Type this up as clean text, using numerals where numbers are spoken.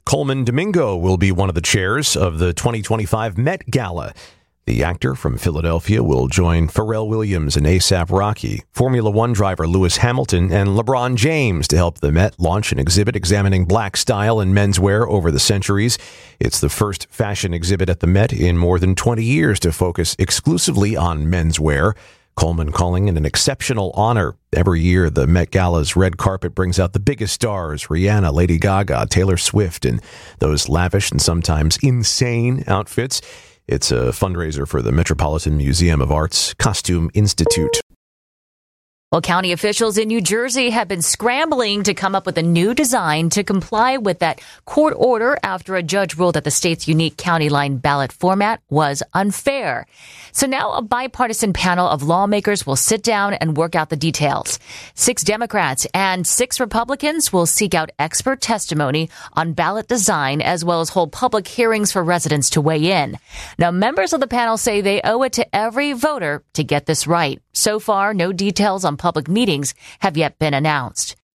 Coleman Domingo will be one of the chairs of the 2025 Met Gala. The actor from Philadelphia will join Pharrell Williams and A$AP Rocky, Formula One driver Lewis Hamilton, and LeBron James to help the Met launch an exhibit examining black style and menswear over the centuries. It's the first fashion exhibit at the Met in more than 20 years to focus exclusively on menswear. Coleman calling it an exceptional honor. Every year, the Met Gala's red carpet brings out the biggest stars, Rihanna, Lady Gaga, Taylor Swift, and those lavish and sometimes insane outfits. It's a fundraiser for the Metropolitan Museum of Art's Costume Institute. Well, county officials in New Jersey have been scrambling to come up with a new design to comply with that court order after a judge ruled that the state's unique county line ballot format was unfair. So now a bipartisan panel of lawmakers will sit down and work out the details. 6 Democrats and 6 Republicans will seek out expert testimony on ballot design as well as hold public hearings for residents to weigh in. Now, members of the panel say they owe it to every voter to get this right. So far, no details on public meetings have yet been announced.